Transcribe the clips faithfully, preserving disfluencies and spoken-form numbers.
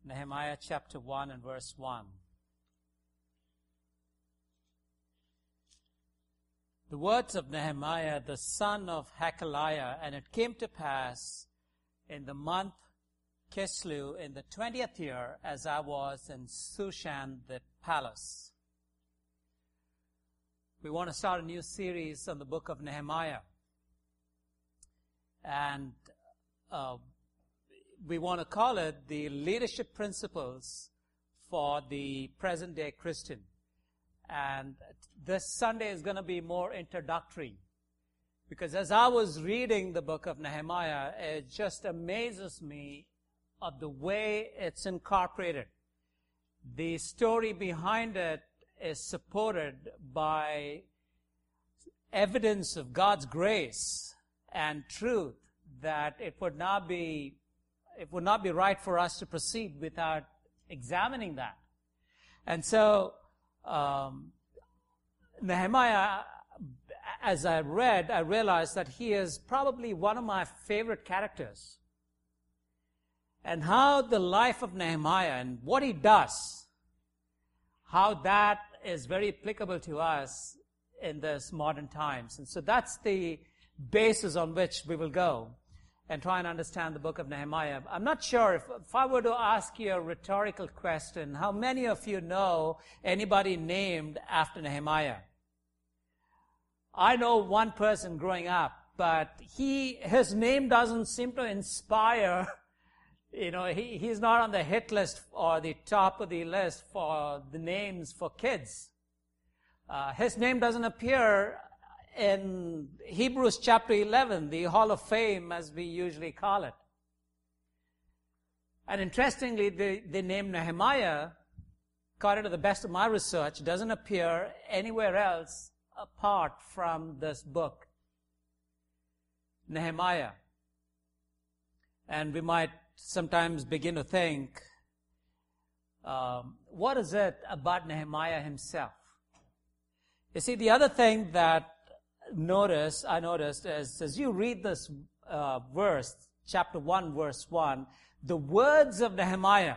Nehemiah chapter one and verse one. The words of Nehemiah, the son of Hakaliah, and it came to pass in the month Kislew, in the twentieth year, as I was in Shushan the palace. We want to start a new series on the book of Nehemiah. And uh, we want to call it the leadership principles for the present day Christian. And this Sunday is going to be more introductory, because as I was reading the book of Nehemiah, it just amazes me of the way it's incorporated. The story behind it is supported by evidence of God's grace and truth, that it would not be it would not be right for us to proceed without examining that. And so um, Nehemiah, as I read, I realized that he is probably one of my favorite characters. And how the life of Nehemiah and what he does, how that is very applicable to us in this modern times. And so that's the basis on which we will go and try and understand the book of Nehemiah. I'm not sure if, if I were to ask you a rhetorical question, how many of you know anybody named after Nehemiah? I know one person growing up, but he his name doesn't seem to inspire. You know, he, he's not on the hit list or the top of the list for the names for kids. Uh, his name doesn't appear in Hebrews chapter eleven, the Hall of Fame, as we usually call it. And interestingly, the, the name Nehemiah, according to the best of my research, doesn't appear anywhere else apart from this book, Nehemiah. And we might sometimes begin to think, um, what is it about Nehemiah himself? You see, the other thing that notice I noticed is, as you read this uh, verse, chapter one, verse one, the words of Nehemiah.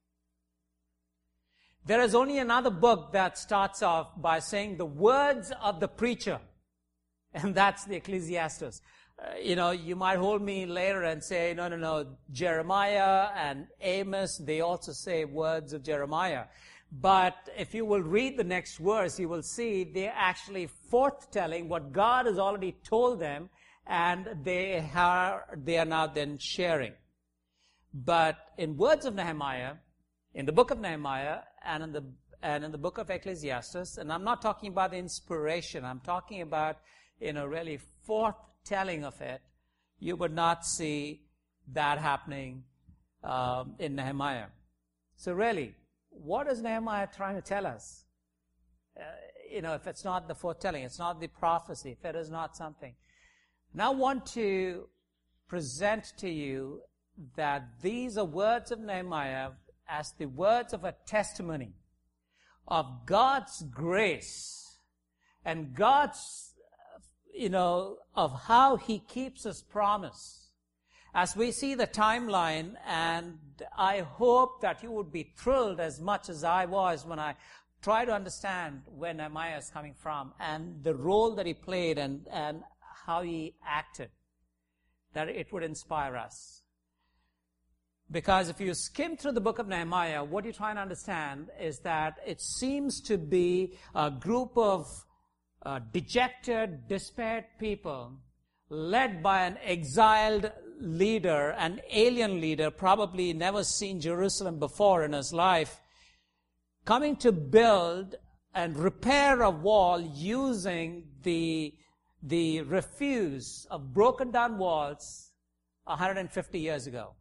There is only another book that starts off by saying the words of the preacher, and that's the Ecclesiastes. Uh, you know, you might hold me later and say, no, no, no, Jeremiah and Amos, they also say words of Jeremiah. But if you will read the next verse, you will see they're actually forthtelling what God has already told them, and they are, they are now then sharing. But in words of Nehemiah, in the book of Nehemiah, and in the and in the book of Ecclesiastes, and I'm not talking about the inspiration, I'm talking about, you know, really forthtelling of it, you would not see that happening um, in Nehemiah. So really, what is Nehemiah trying to tell us? Uh, you know, if it's not the foretelling, it's not the prophecy, if it is not something. Now I want to present to you that these are words of Nehemiah as the words of a testimony of God's grace and God's, you know, of how He keeps His promise. As we see the timeline, and I hope that you would be thrilled as much as I was when I tried to understand where Nehemiah is coming from and the role that he played and, and how he acted, that it would inspire us. Because if you skim through the book of Nehemiah, what you try and understand is that it seems to be a group of uh, dejected, despaired people led by an exiled leader, an alien leader, probably never seen Jerusalem before in his life, coming to build and repair a wall using the, the refuse of broken down walls one hundred fifty years ago.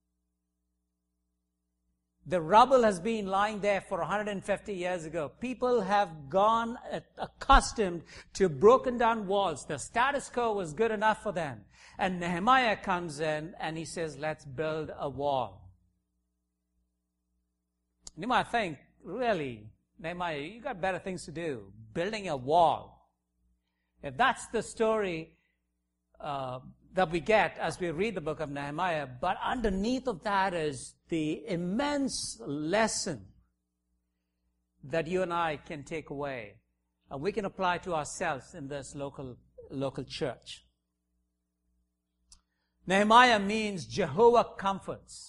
The rubble has been lying there for one hundred fifty years ago. People have gone accustomed to broken down walls. The status quo was good enough for them. And Nehemiah comes in and he says, let's build a wall. You might think, really, Nehemiah, you got better things to do. Building a wall. If that's the story uh, that we get as we read the book of Nehemiah, but underneath of that is the immense lesson that you and I can take away, and we can apply to ourselves in this local, local church. Nehemiah means Jehovah comforts.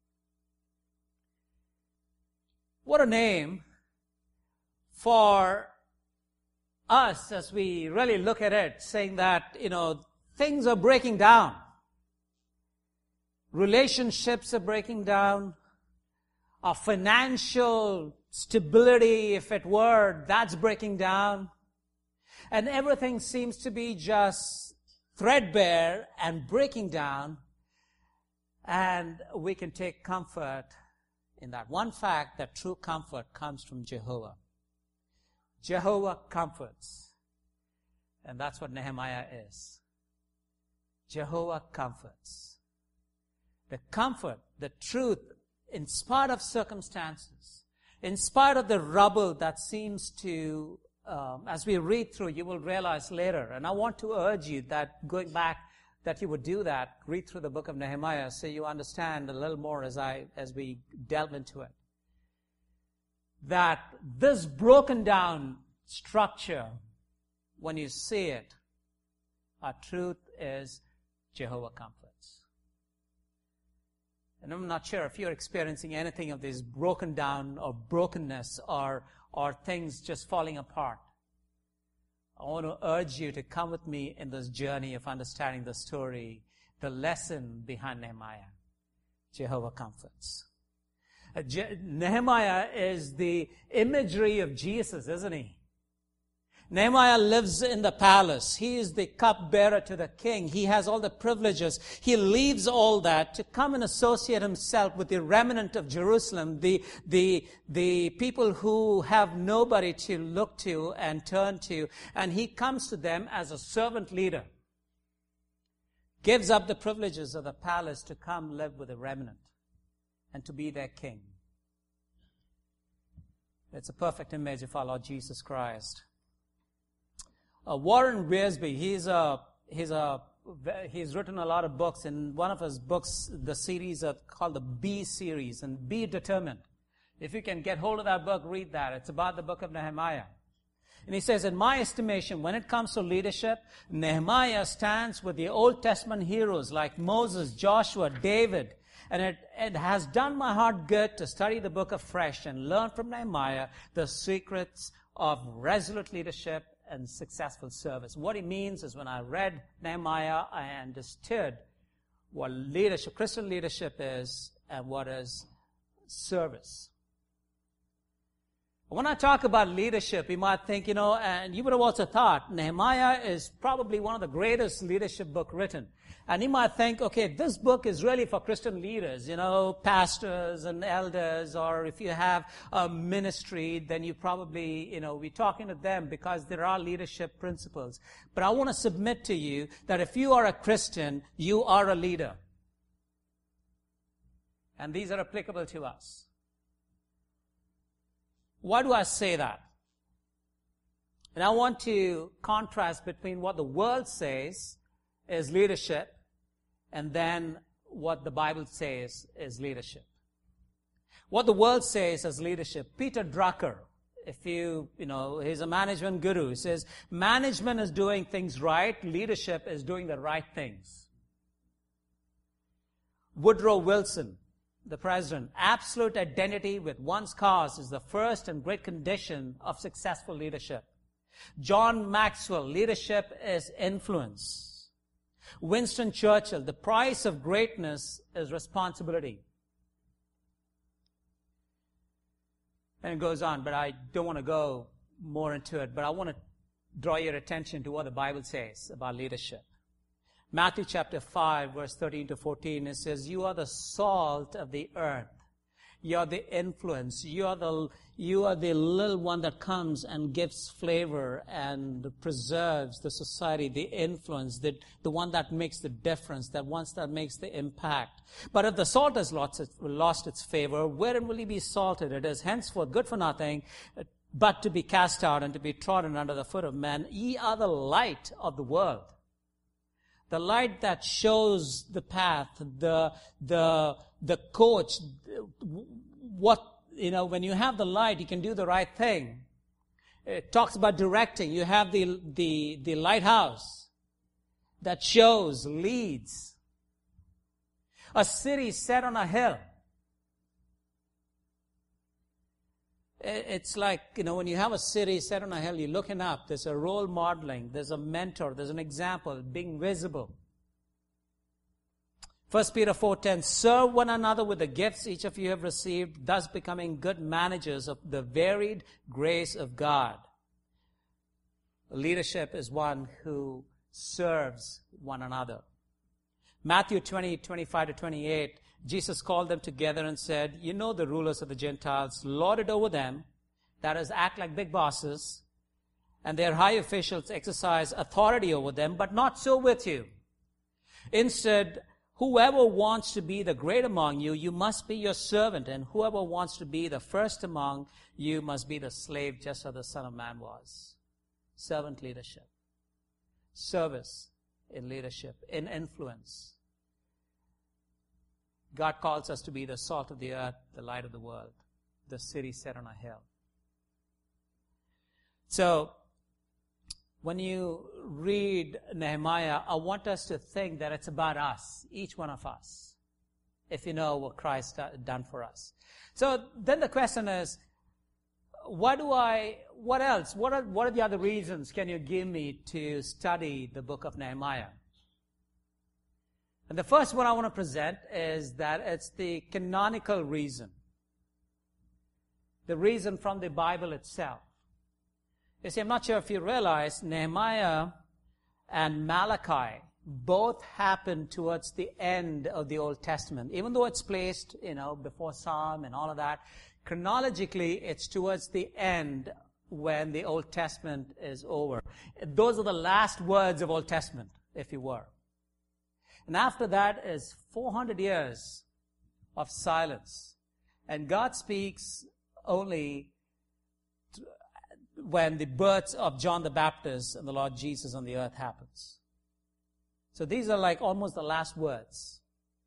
What a name for us as we really look at it, saying that, you know, things are breaking down. Relationships are breaking down. Our financial stability, if it were, that's breaking down. And everything seems to be just threadbare and breaking down. And we can take comfort in that one fact, that true comfort comes from Jehovah. Jehovah comforts. And that's what Nehemiah is. Jehovah comforts. The comfort, the truth, in spite of circumstances, in spite of the rubble that seems to, um, as we read through, you will realize later. And I want to urge you that going back, that you would do that, read through the book of Nehemiah so you understand a little more as I, as we delve into it. That this broken down structure, when you see it, our truth is Jehovah comforts. And I'm not sure if you're experiencing anything of this broken down or brokenness or, or things just falling apart. I want to urge you to come with me in this journey of understanding the story, the lesson behind Nehemiah. Jehovah comforts. Uh, Je- Nehemiah is the imagery of Jesus, isn't he? Nehemiah lives in the palace. He is the cupbearer to the king. He has all the privileges. He leaves all that to come and associate himself with the remnant of Jerusalem, the, the, the people who have nobody to look to and turn to. And he comes to them as a servant leader. Gives up the privileges of the palace to come live with the remnant and to be their king. It's a perfect image of our Lord Jesus Christ. Uh, Warren Wiersbe, he's a, he's a, he's written a lot of books. In one of his books, the series are called the Be series, and Be Determined. If you can get hold of that book, read that. It's about the book of Nehemiah. And he says, in my estimation, when it comes to leadership, Nehemiah stands with the Old Testament heroes like Moses, Joshua, David. And it, it has done my heart good to study the book afresh and learn from Nehemiah the secrets of resolute leadership and successful service. What he means is when I read Nehemiah, I understood what leadership, Christian leadership is and what is service. When I talk about leadership, you might think, you know, and you would have also thought, Nehemiah is probably one of the greatest leadership book written. And you might think, okay, this book is really for Christian leaders, you know, pastors and elders, or if you have a ministry, then you probably, you know, we're talking to them because there are leadership principles. But I want to submit to you that if you are a Christian, you are a leader. And these are applicable to us. Why do I say that? And I want to contrast between what the world says is leadership and then what the Bible says is leadership. What the world says as leadership, Peter Drucker, if you, you know, he's a management guru, he says, management is doing things right, leadership is doing the right things. Woodrow Wilson, the president, absolute identity with one's cause is the first and great condition of successful leadership. John Maxwell, leadership is influence. Winston Churchill, the price of greatness is responsibility. And it goes on, but I don't want to go more into it, but I want to draw your attention to what the Bible says about leadership. Matthew chapter five, verse thirteen to fourteen, it says, you are the salt of the earth. You are the influence. You are the, you are the little one that comes and gives flavor and preserves the society, the influence, the, the one that makes the difference, that one that makes the impact. But if the salt has lost its, lost its favor, wherein will he be salted? It is henceforth good for nothing, but to be cast out and to be trodden under the foot of men. Ye are the light of the world. The light that shows the path, the, the, the coach, what, you know, when you have the light, you can do the right thing. It talks about directing. You have the, the, the lighthouse that shows, leads. A city set on a hill. It's like, you know, when you have a city set on a hill, you're looking up, there's a role modeling, there's a mentor, there's an example, being visible. First Peter four ten, serve one another with the gifts each of you have received, thus becoming good managers of the varied grace of God. Leadership is one who serves one another. Matthew twenty, twenty-five to twenty-eight, Jesus called them together and said, you know the rulers of the Gentiles lord it over them, that is, act like big bosses, and their high officials exercise authority over them, but not so with you. Instead, whoever wants to be the great among you, you must be your servant, and whoever wants to be the first among you must be the slave, just as the Son of Man was. Servant leadership. Service in leadership, in influence. God calls us to be the salt of the earth, the light of the world, the city set on a hill. So, when you read Nehemiah, I want us to think that it's about us, each one of us, if you know what Christ has done for us. So, then the question is, what do I, what else, what are, what are the other reasons can you give me to study the book of Nehemiah? And the first one I want to present is that it's the canonical reason. The reason from the Bible itself. You see, I'm not sure if you realize, Nehemiah and Malachi both happened towards the end of the Old Testament. Even though it's placed, you know, before Psalm and all of that, chronologically it's towards the end when the Old Testament is over. Those are the last words of Old Testament, if you were. And after that is four hundred years of silence. And God speaks only when the birth of John the Baptist and the Lord Jesus on the earth happens. So these are like almost the last words.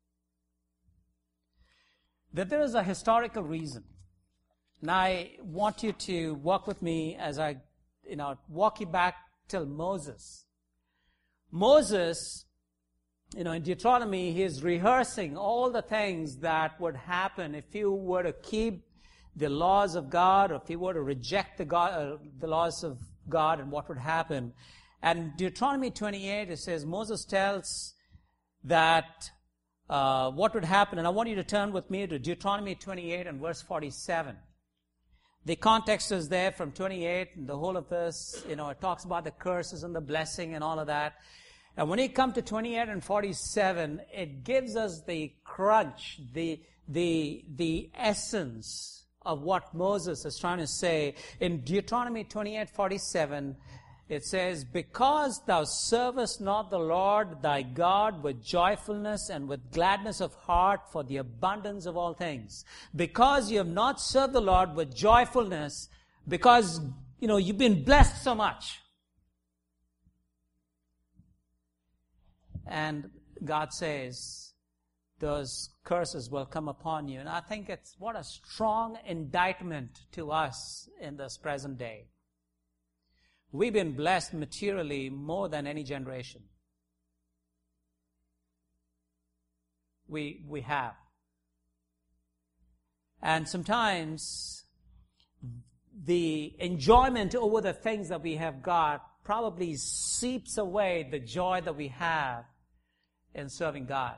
That there is a historical reason. And I want you to walk with me as I, you know, walk you back till Moses. Moses, you know, in Deuteronomy, he is rehearsing all the things that would happen if you were to keep the laws of God, or if you were to reject the, God, uh, the laws of God, and what would happen. And Deuteronomy twenty-eight, it says, Moses tells that uh, what would happen. And I want you to turn with me to Deuteronomy twenty-eight and verse forty-seven. The context is there from twenty-eight, and the whole of this, you know, it talks about the curses and the blessing and all of that. And when you come to twenty-eight and forty-seven, it gives us the crunch, the, the, the essence of what Moses is trying to say. In Deuteronomy twenty-eight forty-seven, it says, because thou servest not the Lord thy God with joyfulness and with gladness of heart for the abundance of all things. Because you have not served the Lord with joyfulness, because, you know, you've been blessed so much. And God says, those curses will come upon you. And I think it's what a strong indictment to us in this present day. We've been blessed materially more than any generation. We, we have. And sometimes the enjoyment over the things that we have got probably seeps away the joy that we have in serving God.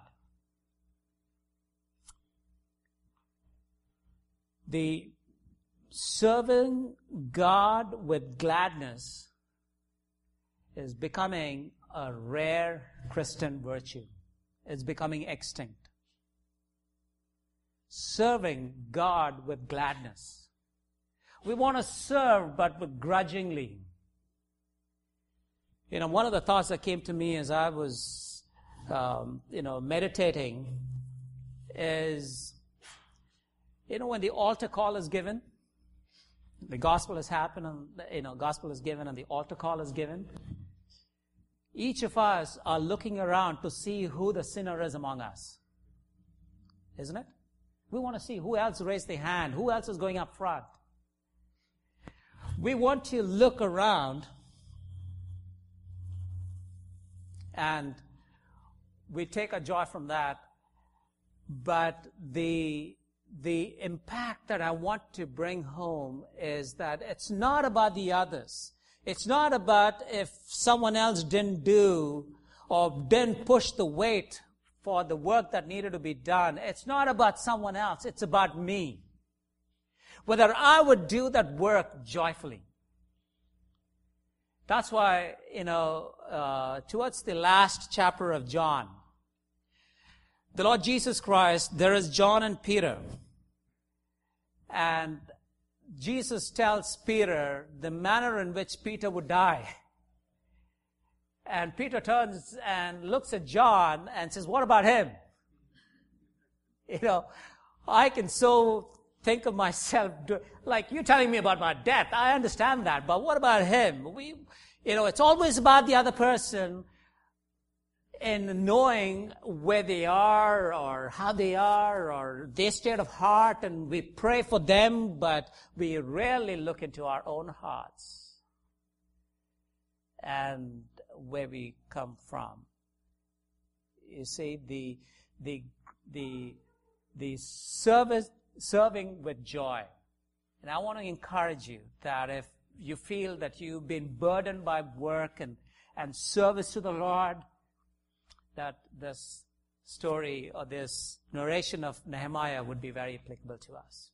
The serving God with gladness is becoming a rare Christian virtue. It's becoming extinct. Serving God with gladness. We want to serve, but with grudgingly. You know, one of the thoughts that came to me as I was, um, you know, meditating is, you know, when the altar call is given, the gospel has happened, and, you know, gospel is given and the altar call is given. each of us are looking around to see who the sinner is among us. Isn't it? We want to see who else raised their hand, who else is going up front. We want to look around, and we take a joy from that. But the, the impact that I want to bring home is that it's not about the others. It's not about if someone else didn't do or didn't push the weight for the work that needed to be done. It's not about someone else. It's about me. Whether I would do that work joyfully. That's why, you know, uh, towards the last chapter of John, the Lord Jesus Christ, there is John and Peter. And Jesus tells Peter the manner in which Peter would die. And Peter turns and looks at John and says, what about him? You know, I can so think of myself, like you're telling me about my death. I understand that, but what about him? We, you know, it's always about the other person in knowing where they are or how they are or their state of heart, and we pray for them, but we rarely look into our own hearts and where we come from. You see, the the the the service serving with joy. And I want to encourage you that if you feel that you've been burdened by work and, and service to the Lord, that this story or this narration of Nehemiah would be very applicable to us.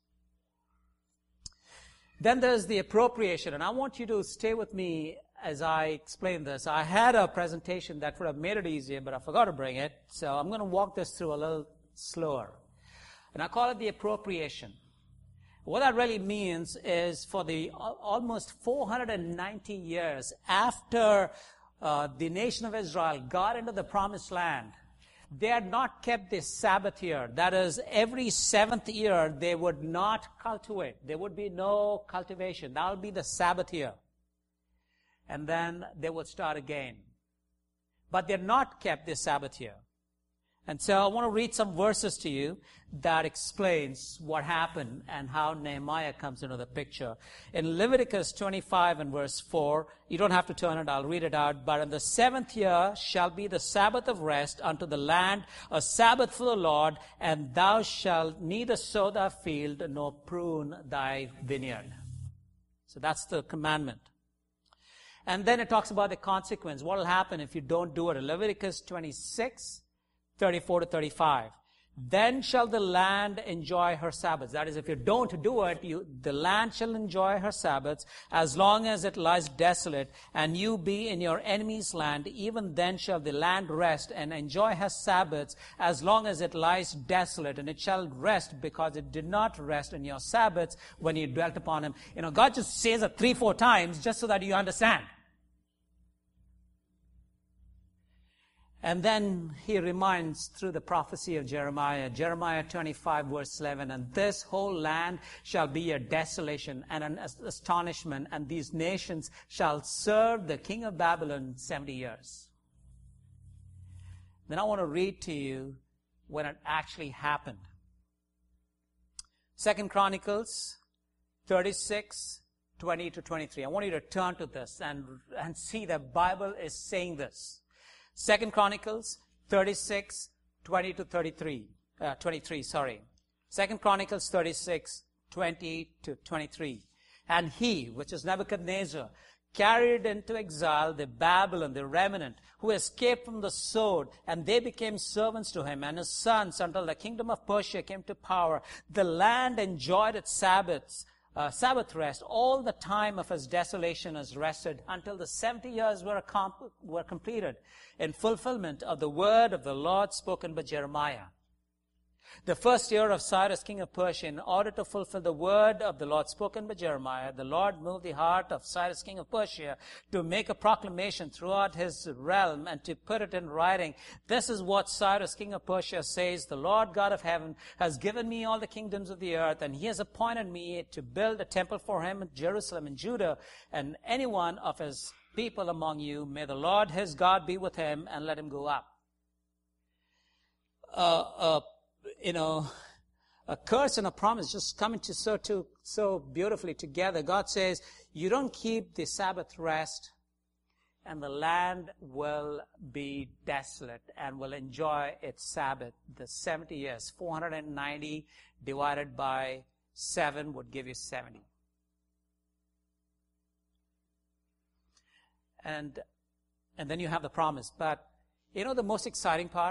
Then there's the appropriation, and I want you to stay with me as I explain this. I had a presentation that would have made it easier, but I forgot to bring it, so I'm going to walk this through a little slower. And I call it the appropriation. What that really means is for the almost four hundred ninety years after uh, the nation of Israel got into the promised land, they had not kept this Sabbath year. That is, every seventh year they would not cultivate. There would be no cultivation. That would be the Sabbath year. And then they would start again. But they had not kept this Sabbath year. And so I want to read some verses to you that explains what happened and how Nehemiah comes into the picture. In Leviticus twenty-five and verse four, you don't have to turn it, I'll read it out. But in the seventh year shall be the Sabbath of rest unto the land, a Sabbath for the Lord, and thou shalt neither sow thy field nor prune thy vineyard. So that's the commandment. And then it talks about the consequence. What will happen if you don't do it? In Leviticus twenty-six, thirty-four to thirty-five. Then shall the land enjoy her Sabbaths. That is, if you don't do it, you, the land shall enjoy her Sabbaths as long as it lies desolate, and you be in your enemy's land. Even then shall the land rest and enjoy her Sabbaths as long as it lies desolate. And it shall rest because it did not rest in your Sabbaths when you dwelt upon him. You know, God just says it three, four times just so that you understand. And then he reminds through the prophecy of Jeremiah, Jeremiah twenty-five verse eleven, and this whole land shall be a desolation and an astonishment, and these nations shall serve the king of Babylon seventy years. Then I want to read to you when it actually happened. Second Chronicles thirty-six, twenty to twenty-three. I want you to turn to this and, and see the Bible is saying this. Second Chronicles thirty-six, twenty to thirty-three, uh, twenty-three, sorry. Second Chronicles thirty-six, twenty to twenty-three. And he, which is Nebuchadnezzar, carried into exile the Babylon, the remnant, who escaped from the sword, and they became servants to him and his sons until the kingdom of Persia came to power. The land enjoyed its Sabbaths, Uh, Sabbath rest, all the time of his desolation is rested until the seventy years were, comp- were completed in fulfillment of the word of the Lord spoken by Jeremiah. The first year of Cyrus, king of Persia, in order to fulfill the word of the Lord spoken by Jeremiah, the Lord moved the heart of Cyrus, king of Persia, to make a proclamation throughout his realm and to put it in writing. This is what Cyrus, king of Persia, says: the Lord God of heaven has given me all the kingdoms of the earth, and he has appointed me to build a temple for him in Jerusalem and Judah, and any one of his people among you. May the Lord his God be with him, and let him go up. Uh, uh, you know, a curse and a promise just coming to so to so beautifully together. God says, you don't keep the Sabbath rest, and the land will be desolate and will enjoy its Sabbath. The seventy years, four hundred ninety divided by seven would give you seventy. And, and then you have the promise. But you know the most exciting part?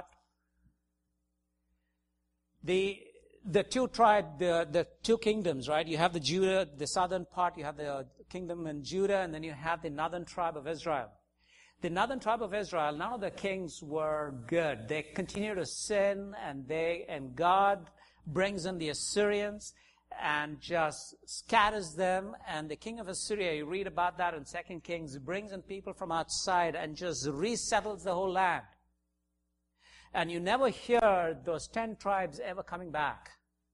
The the two tribes, the, the two kingdoms, right? You have the Judah, the southern part, you have the kingdom in Judah, and then you have the northern tribe of Israel. The northern tribe of Israel, none of the kings were good. They continue to sin, and they and God brings in the Assyrians and just scatters them. And the king of Assyria, you read about that in Second Kings, brings in people from outside and just resettles the whole land. And you never hear those ten tribes ever coming back.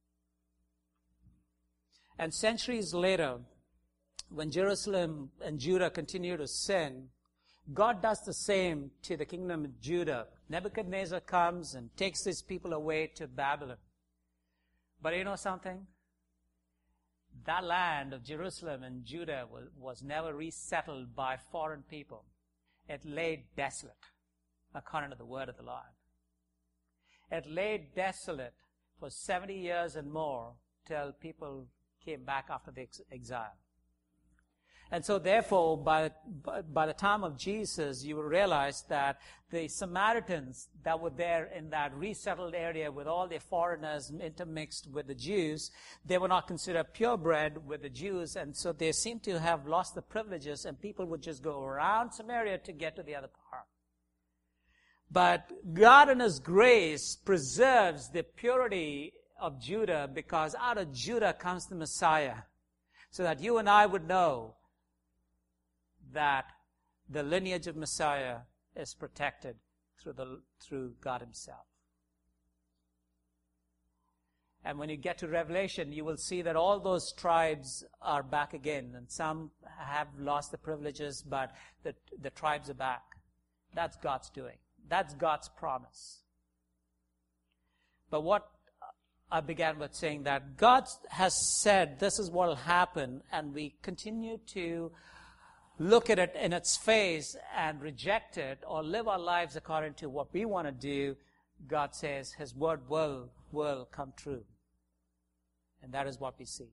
And centuries later, when Jerusalem and Judah continue to sin, God does the same to the kingdom of Judah. Nebuchadnezzar comes and takes these people away to Babylon. But you know something? That land of Jerusalem and Judah was, was never resettled by foreign people. It lay desolate, according to the word of the Lord. It lay desolate for seventy years and more till people came back after the ex- exile. And so therefore, by, by the time of Jesus, you will realize that the Samaritans that were there in that resettled area with all the foreigners intermixed with the Jews, they were not considered purebred with the Jews, and so they seem to have lost the privileges, and people would just go around Samaria to get to the other part. But God in his grace preserves the purity of Judah, because out of Judah comes the Messiah, so that you and I would know that the lineage of Messiah is protected through the through God himself. And when you get to Revelation, you will see that all those tribes are back again, and some have lost the privileges, but the, the tribes are back. That's God's doing. That's God's promise. But what I began with saying that God has said this is what will happen, and we continue to look at it in its face and reject it or live our lives according to what we want to do. God says his word will, will come true. And that is what we see.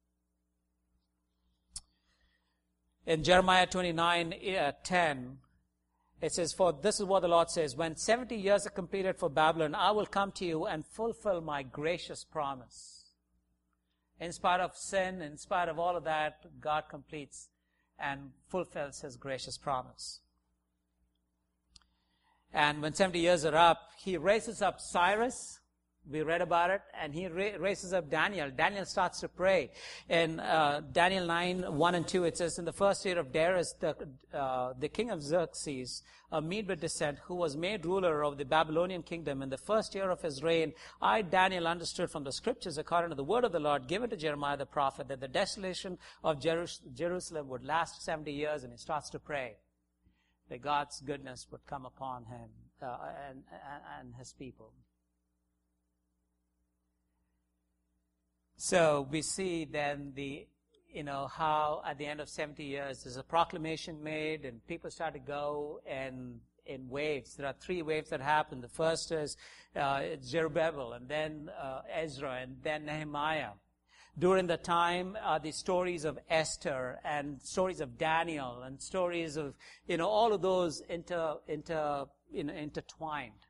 In Jeremiah twenty-nine ten, it says, for this is what the Lord says, when seventy years are completed for Babylon, I will come to you and fulfill my gracious promise. In spite of sin, in spite of all of that, God completes and fulfills his gracious promise. And when seventy years are up, he raises up Cyrus. We read about it. And he ra- raises up Daniel. Daniel starts to pray. In uh, Daniel nine, one and two, it says, in the first year of Darius, the, uh, the king of Xerxes, a Mede descent, who was made ruler of the Babylonian kingdom, in the first year of his reign, I, Daniel, understood from the scriptures, according to the word of the Lord given to Jeremiah the prophet, that the desolation of Jerus- Jerusalem would last seventy years, and he starts to pray that God's goodness would come upon him uh, and, and, and his people. So we see then the, you know, how at the end of seventy years there's a proclamation made and people start to go and in waves. There are three waves that happen. The first is uh, Zerubbabel, and then uh, Ezra, and then Nehemiah. During the time, uh, the stories of Esther and stories of Daniel and stories of, you know, all of those inter, inter, you know, intertwined.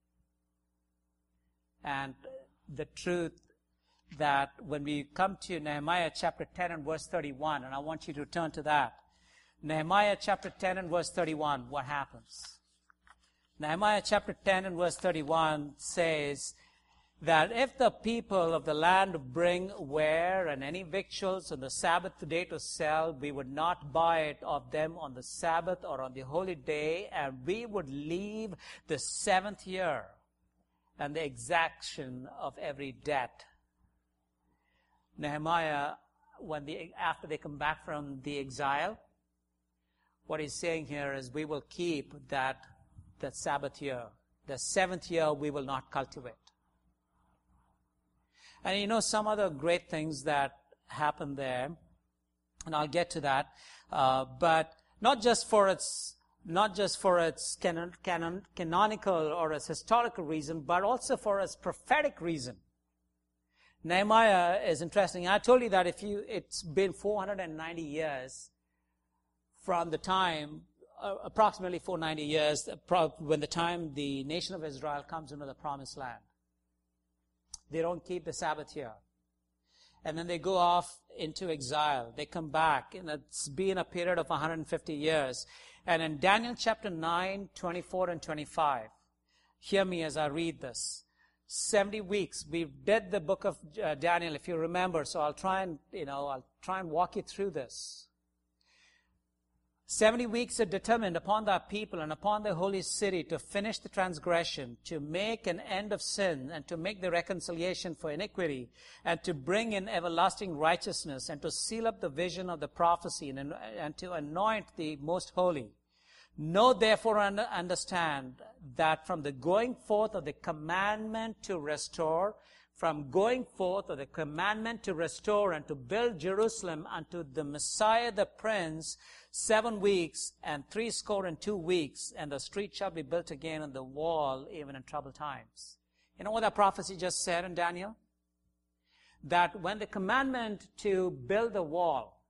And the truth that when we come to Nehemiah chapter ten and verse thirty-one, and I want you to turn to that. Nehemiah chapter ten and verse thirty-one, what happens? Nehemiah chapter ten and verse thirty-one says that if the people of the land bring ware and any victuals on the Sabbath day to sell, we would not buy it of them on the Sabbath or on the holy day, and we would leave the seventh year and the exaction of every debt. Nehemiah, when the, after they come back from the exile, What he's saying here is we will keep that, that Sabbath year. The seventh year we will not cultivate. And you know some other great things that happen there, and I'll get to that, uh, but not just for its not just for its canon, canon, canonical or its historical reason, but also for its prophetic reason. Nehemiah is interesting. I told you that if you, it's been four hundred ninety years from the time, uh, approximately four hundred ninety years, when the time the nation of Israel comes into the promised land. They don't keep the Sabbath year. And then they go off into exile. They come back, and it's been a period of one hundred fifty years. And in Daniel chapter nine, twenty-four and twenty-five, hear me as I read this. seventy weeks. We did the book of uh, Daniel, if you remember, so I'll try and, you know, I'll try and walk you through this. Seventy weeks are determined upon thy people and upon the holy city to finish the transgression, to make an end of sin, and to make the reconciliation for iniquity, and to bring in everlasting righteousness, and to seal up the vision of the prophecy, and, and to anoint the most holy. Know therefore and understand that from the going forth of the commandment to restore, from going forth of the commandment to restore and to build Jerusalem unto the Messiah the Prince, seven weeks and three score and two weeks, and the street shall be built again and the wall even in troubled times. You know what that prophecy just said in Daniel? That when the commandment to build the wall,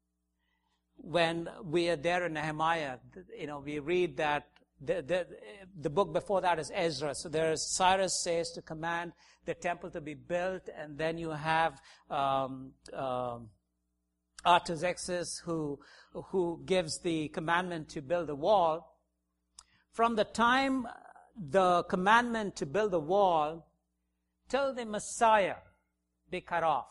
when we are there in Nehemiah, you know, we read that the, the, the book before that is Ezra. So there is Cyrus says to command the temple to be built, and then you have um, um, Artaxerxes who who gives the commandment to build the wall. From the time the commandment to build the wall till the Messiah be cut off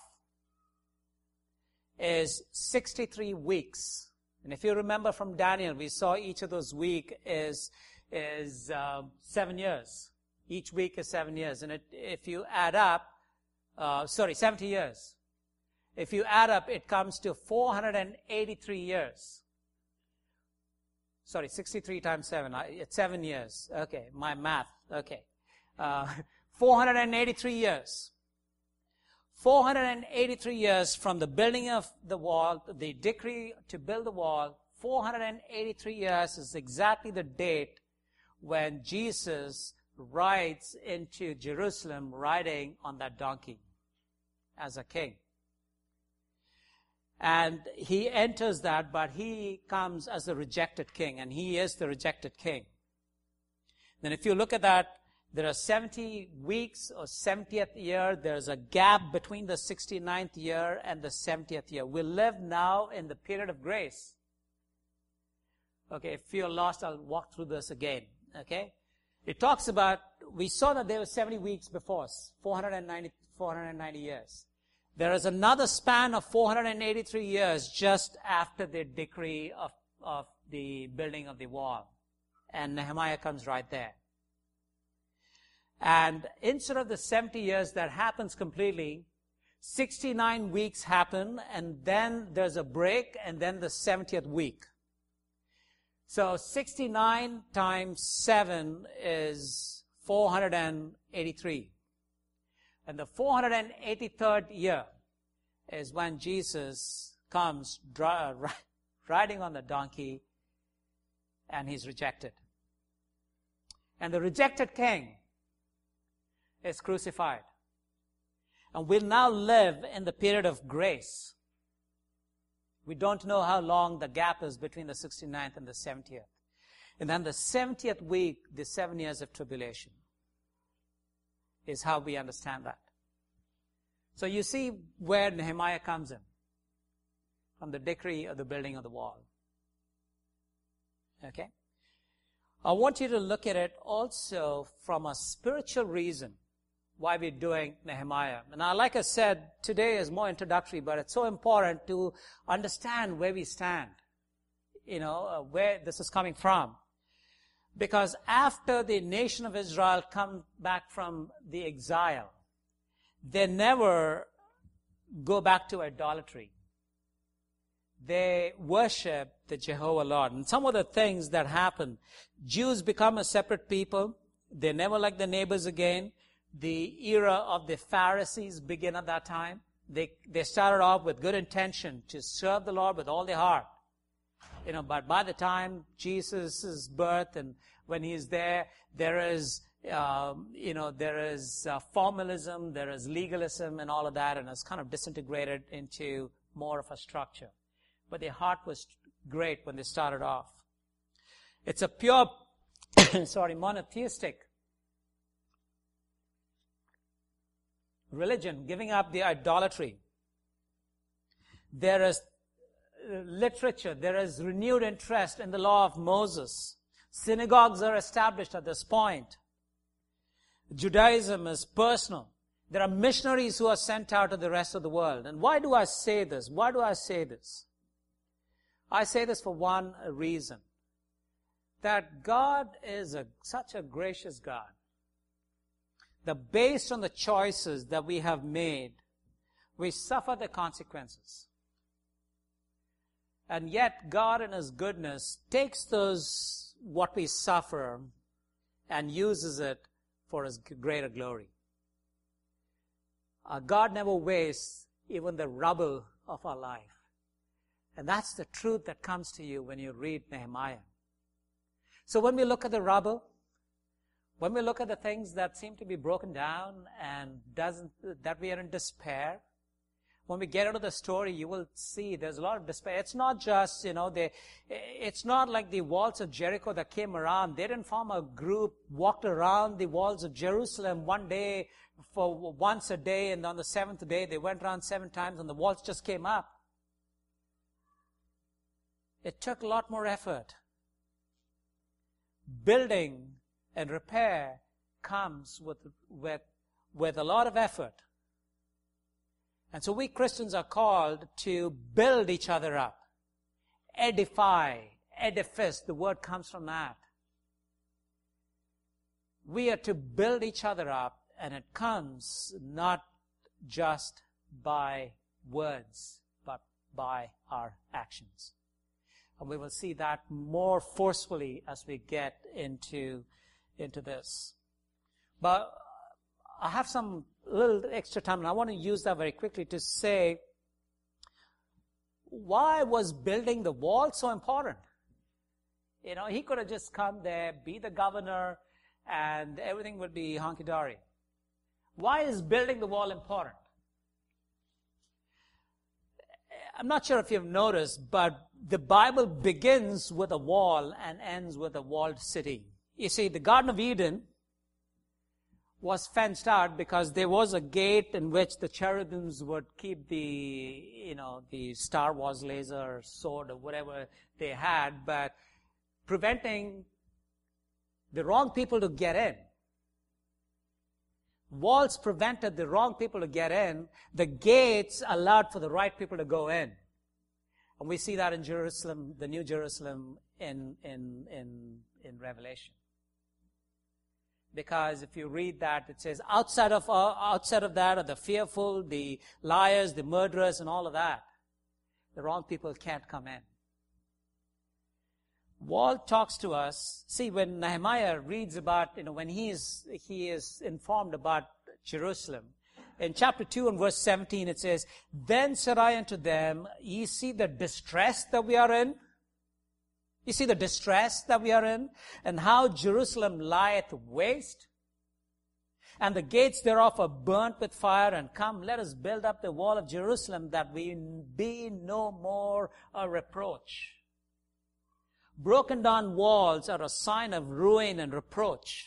is sixty-three weeks. And if you remember from Daniel, we saw each of those weeks is, is uh, seven years. Each week is seven years. And it, if you add up, uh, sorry, seventy years. If you add up, it comes to four hundred eighty-three years. Sorry, sixty-three times seven. It's seven years. Okay, my math. Okay. Uh, four hundred eighty-three years. four hundred eighty-three years from the building of the wall, the decree to build the wall. four hundred eighty-three years is exactly the date when Jesus rides into Jerusalem riding on that donkey as a king. And he enters that, but he comes as a rejected king, and he is the rejected king. Then if you look at that, there are seventy weeks or seventieth year. There's a gap between the sixty-ninth year and the seventieth year. We live now in the period of grace. Okay, if you're lost, I'll walk through this again. Okay? It talks about, we saw that there were seventy weeks before us, four hundred ninety, four hundred ninety years. There is another span of four hundred eighty-three years just after the decree of, of the building of the wall. And Nehemiah comes right there. And instead of the seventy years that happens completely, sixty-nine weeks happen, and then there's a break, and then the seventieth week. So sixty-nine times seven is four hundred eighty-three. And the four hundred eighty-third year is when Jesus comes dry, riding on the donkey, and he's rejected. And the rejected king is crucified. And we'll now live in the period of grace. We don't know how long the gap is between the sixty-ninth and the seventieth. And then the seventieth week, the seven years of tribulation, is how we understand that. So you see where Nehemiah comes in, from the decree of the building of the wall. Okay? I want you to look at it also from a spiritual reason why we're doing Nehemiah. And now, like I said, today is more introductory, but it's so important to understand where we stand, you know, uh, where this is coming from. Because after the nation of Israel come back from the exile, they never go back to idolatry. they worship the Jehovah Lord. And some of the things that happen, Jews become a separate people. They never like their neighbors again. The era of the Pharisees begin at that time. They, they started off with good intention to serve the Lord with all their heart. You know, but by the time Jesus' birth and when he's there, there is, um, you know, there is uh, formalism, there is legalism and all of that, and it's kind of disintegrated into more of a structure. But their heart was great when they started off. It's a pure, sorry, monotheistic religion, giving up the idolatry. There is literature, there is renewed interest in the law of Moses. Synagogues are established at this point. Judaism is personal. There are missionaries who are sent out to the rest of the world. And why do I say this? Why do I say this? I say this for one reason. That God is a, such a gracious God. That based on the choices that we have made, we suffer the consequences. And yet God in His goodness takes those, what we suffer, and uses it for His greater glory. Uh, God never wastes even the rubble of our life. And that's the truth that comes to you when you read Nehemiah. So when we look at the rubble, when we look at the things that seem to be broken down and doesn't, that we are in despair, when we get out of the story, you will see there's a lot of despair. It's not just, you know, they, it's not like the walls of Jericho that came around. They didn't form a group, walked around the walls of Jerusalem one day for once a day, and on the seventh day they went around seven times and the walls just came up. It took a lot more effort. Building and repair comes with, with, with a lot of effort. And so we Christians are called to build each other up. Edify, edifice, the word comes from that. We are to build each other up, and it comes not just by words, but by our actions. And we will see that more forcefully as we get into, into this. But I have some little extra time, and I want to use that very quickly to say, why was building the wall so important? You know, he could have just come there, be the governor, and everything would be honky-dory. Why is building the wall important? I'm not sure if you've noticed, but the Bible begins with a wall and ends with a walled city. You see, the Garden of Eden was fenced out because there was a gate in which the cherubims would keep the, you know, the Star Wars laser or sword or whatever they had, but preventing the wrong people to get in. Walls prevented the wrong people to get in. The gates allowed for the right people to go in. And we see that in Jerusalem, the New Jerusalem in, in, in, in Revelation. Because if you read that, it says outside of, uh, outside of that are the fearful, the liars, the murderers, and all of that. The wrong people can't come in. Walt talks to us. See, when Nehemiah reads about, you know, when he is, he is informed about Jerusalem, in chapter two and verse seventeen, it says, "Then said I unto them, ye see the distress that we are in." You see the distress that we are in, and how Jerusalem lieth waste, and the gates thereof are burnt with fire, and come, let us build up the wall of Jerusalem, that we be no more a reproach. Broken down walls are a sign of ruin and reproach.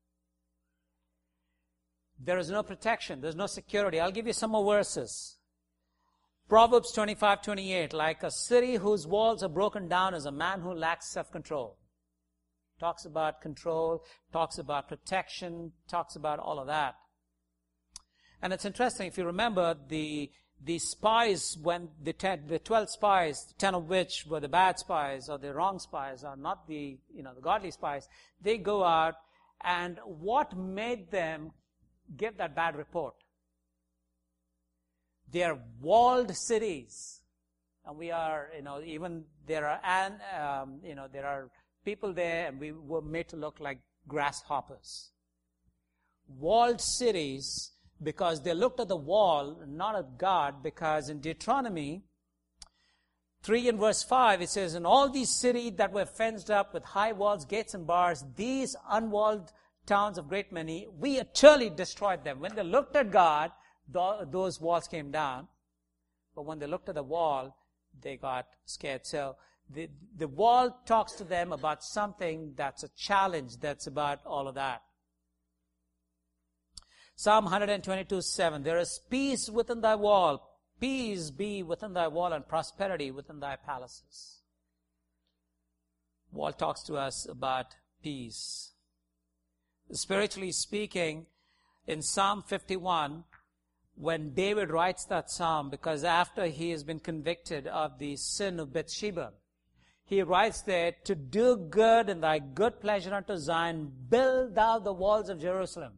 There is no protection. There's no security. I'll give you some more verses. Proverbs twenty-five twenty-eight, like a city whose walls are broken down is a man who lacks self-control. Talks about control, talks about protection, talks about all of that. And it's interesting, if you remember, the the spies, when the ten, the twelve spies, ten of which were the bad spies or the wrong spies, or not the, you know, the godly spies, they go out, and what made them give that bad report? They are walled cities And we are, you know, even there are, and, um, you know, there are people there, and we were made to look like grasshoppers. Walled cities, because they looked at the wall, not at God, because in Deuteronomy three and verse five, it says, "In all these cities that were fenced up with high walls, gates, and bars, these unwalled towns of great many, we utterly destroyed them." When they looked at God, th- those walls came down. But when they looked at the wall, they got scared. So the, the wall talks to them about something that's a challenge, that's about all of that. Psalm one twenty-two, seven, "There is peace within thy wall. Peace be within thy wall and prosperity within thy palaces." Wall talks to us about peace. Spiritually speaking, in Psalm fifty-one, when David writes that psalm, because after he has been convicted of the sin of Bathsheba, he writes there, "To do good in thy good pleasure unto Zion, build thou the walls of Jerusalem."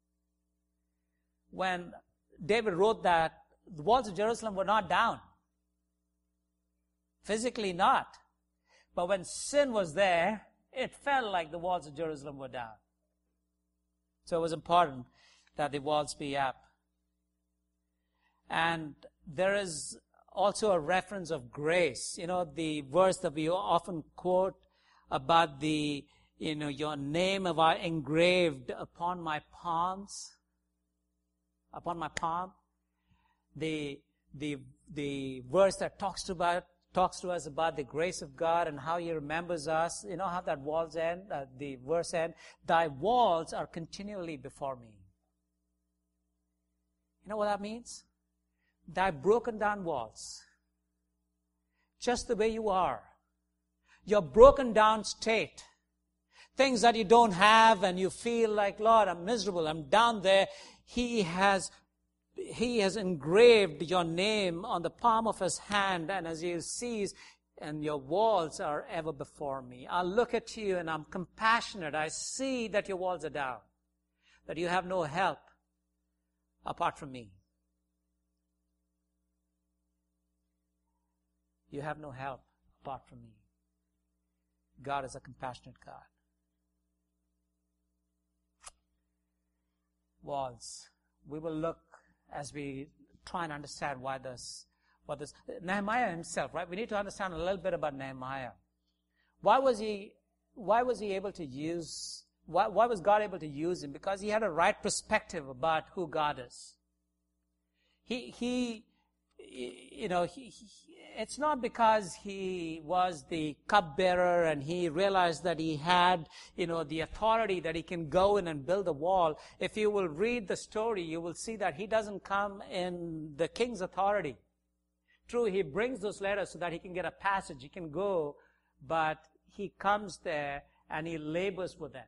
When David wrote that, the walls of Jerusalem were not down. Physically not. But when sin was there, it felt like the walls of Jerusalem were down. So it was important that the walls be up. And there is also a reference of grace. You know, the verse that we often quote about the, you know, "Your name have I engraved upon my palms." Upon my palm. The, the, the verse that talks to about, talks to us about the grace of God and how He remembers us. You know how that walls end, uh, the verse end? "Thy walls are continually before me." You know what that means? Thy broken down walls. Just the way you are. Your broken down state. Things that you don't have and you feel like, "Lord, I'm miserable, I'm down there." He has He has engraved your name on the palm of His hand, and as He sees, "And your walls are ever before me." I look at you and I'm compassionate. I see that your walls are down, that you have no help apart from me. You have no help apart from me. God is a compassionate God. Walls. We will look as we try and understand why this, what this, Nehemiah himself, right? We need to understand a little bit about Nehemiah. Why was he, why was he able to use, why, why was God able to use him? Because he had a right perspective about who God is. He, he, you know, he, he, it's not because he was the cupbearer and he realized that he had, you know, the authority that he can go in and build a wall. If you will read the story, you will see that he doesn't come in the king's authority. True, he brings those letters so that he can get a passage, he can go, but he comes there and he labors with them.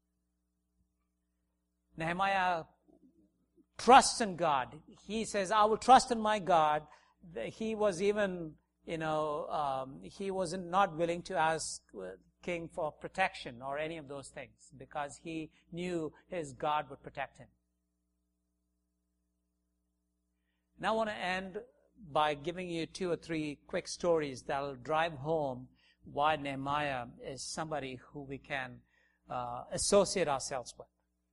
Nehemiah trusts in God. He says, "I will trust in my God." He was even, you know, um, he was not willing to ask king for protection or any of those things because he knew his God would protect him. Now I want to end by giving you two or three quick stories that will drive home why Nehemiah is somebody who we can uh, associate ourselves with.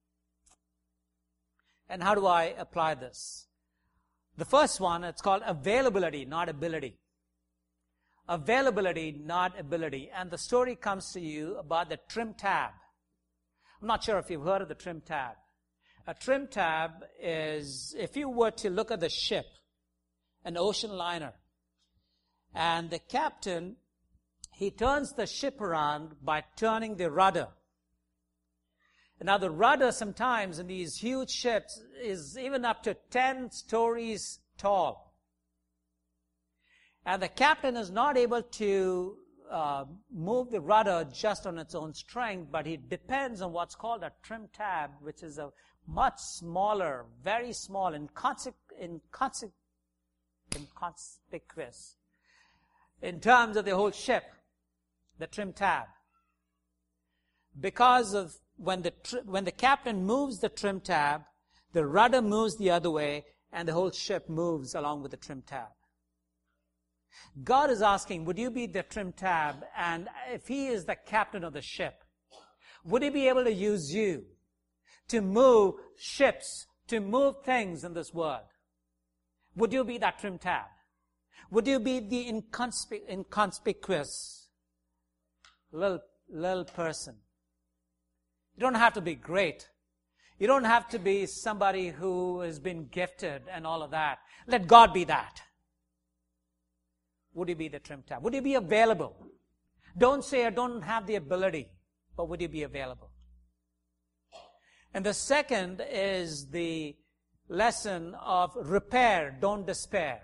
And how do I apply this? The first one, it's called availability, not ability. Availability, not ability. And the story comes to you about the trim tab. I'm not sure if you've heard of the trim tab. A trim tab is, if you were to look at the ship, an ocean liner, and the captain, he turns the ship around by turning the rudder. Now the rudder sometimes in these huge ships is even up to ten stories tall. And the captain is not able to uh, move the rudder just on its own strength, but he depends on what's called a trim tab, which is a much smaller, very small, inconse- inconse- inconspicuous in terms of the whole ship, the trim tab. Because of When the, tr- when the captain moves the trim tab, the rudder moves the other way, and the whole ship moves along with the trim tab. God is asking, would you be the trim tab? And if he is the captain of the ship, would he be able to use you to move ships, to move things in this world? Would you be that trim tab? Would you be the inconspic- inconspicuous little, little person? You don't have to be great. You don't have to be somebody who has been gifted and all of that. Let God be that. Would you be the trim tab? Would you be available? Don't say I don't have the ability, but would you be available? And the second is the lesson of repair, don't despair.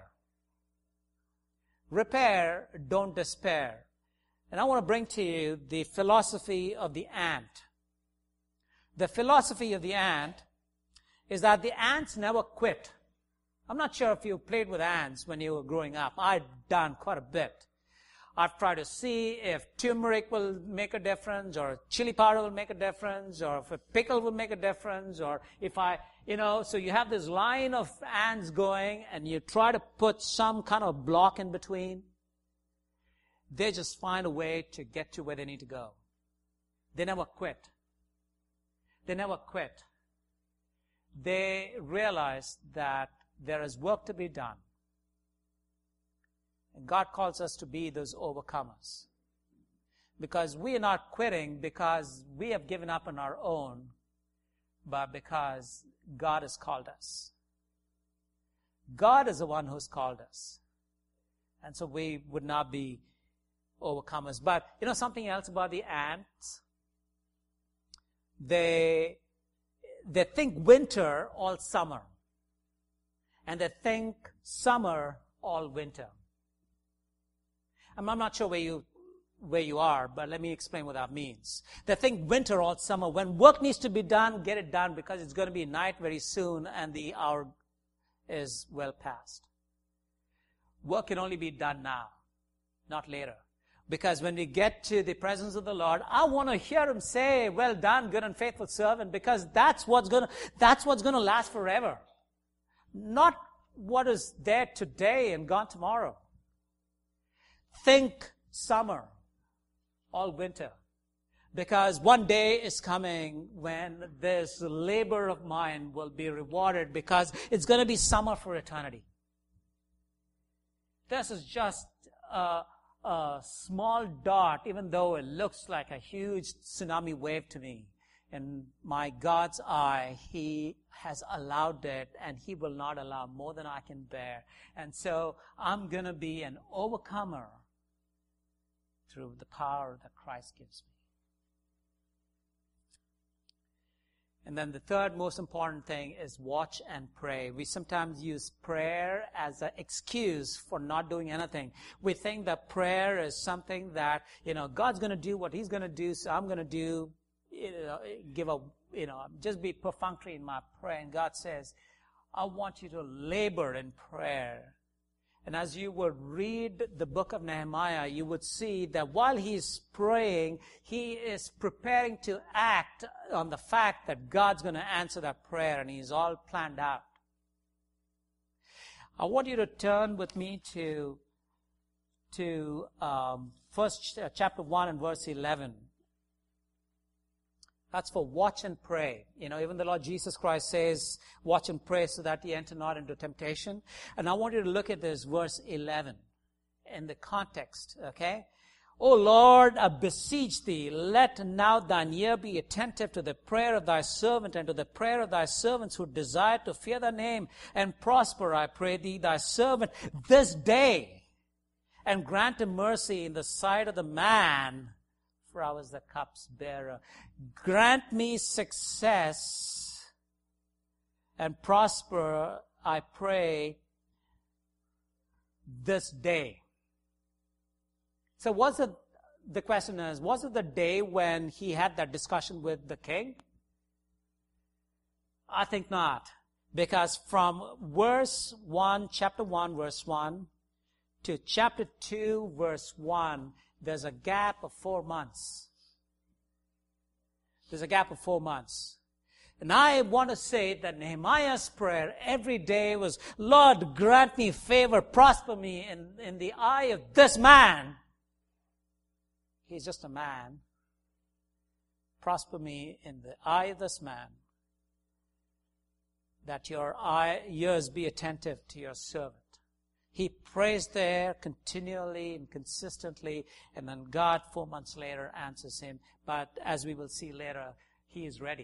Repair, don't despair. And I want to bring to you the philosophy of the ant. The philosophy of the ant is that the ants never quit. I'm not sure if you played with ants when you were growing up. I've done quite a bit. I've tried to see if turmeric will make a difference, or chili powder will make a difference, or if a pickle will make a difference, or if I, you know, so you have this line of ants going, and you try to put some kind of block in between. They just find a way to get to where they need to go. They never quit. They never quit. They realize that there is work to be done. And God calls us to be those overcomers. Because we are not quitting because we have given up on our own, but because God has called us. God is the one who's called us. And so we would not be overcomers. But you know something else about the ants? They, they think winter all summer. And they think summer all winter. I'm not sure where you where you are, but let me explain what that means. They think winter all summer. When work needs to be done, get it done, because it's going to be night very soon and the hour is well past. Work can only be done now, not later. Because when we get to the presence of the Lord, I want to hear him say, well done, good and faithful servant, because that's what's going to, that's what's going to last forever. Not what is there today and gone tomorrow. Think summer, all winter. Because one day is coming when this labor of mine will be rewarded, because it's going to be summer for eternity. This is just a, a small dot, even though it looks like a huge tsunami wave to me. In my God's eye, he has allowed it, and he will not allow more than I can bear. And so I'm going to be an overcomer through the power that Christ gives me. And then the third most important thing is watch and pray. We sometimes use prayer as an excuse for not doing anything. We think that prayer is something that, you know, God's going to do what he's going to do, so I'm going to do, you know, give a, you know, just be perfunctory in my prayer. And God says, I want you to labor in prayer. And as you would read the book of Nehemiah, you would see that while he's praying, he is preparing to act on the fact that God's going to answer that prayer, and he's all planned out. I want you to turn with me to, to um, first ch- chapter one and verse eleven. That's for watch and pray. You know, even the Lord Jesus Christ says, watch and pray so that ye enter not into temptation. And I want you to look at this verse eleven in the context, okay? O Lord, I beseech thee, let now thine ear be attentive to the prayer of thy servant and to the prayer of thy servants who desire to fear thy name and prosper, I pray thee, thy servant this day, and grant him mercy in the sight of the man, for I was the cup's bearer. Grant me success and prosper, I pray, this day. So was it, the question is, was it the day when he had that discussion with the king? I think not. Because from verse one, chapter one, verse one, to chapter two, verse one, there's a gap of four months. There's a gap of four months. And I want to say that Nehemiah's prayer every day was, Lord, grant me favor, prosper me in, in the eye of this man. He's just a man. Prosper me in the eye of this man, that your eye, ears be attentive to your servant. He prays there continually and consistently, and then God, four months later, answers him. But as we will see later, he is ready.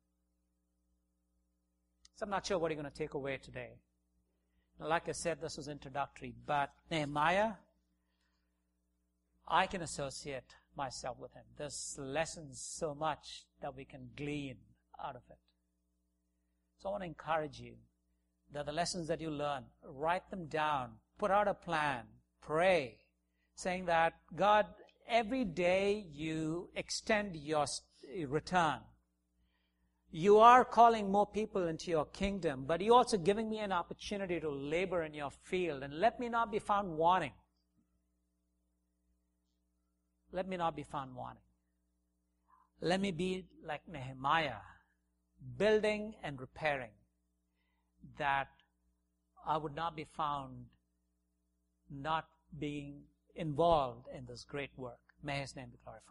So I'm not sure what you're going to take away today. Like I said, this was introductory, but Nehemiah, I can associate myself with him. There's lessons so much that we can glean out of it. So I want to encourage you that the lessons that you learn, write them down, put out a plan, pray, saying that, God, every day you extend your return. You are calling more people into your kingdom, but you're also giving me an opportunity to labor in your field, and let me not be found wanting. Let me not be found wanting. Let me be like Nehemiah, building and repairing, that I would not be found not being involved in this great work. May his name be glorified.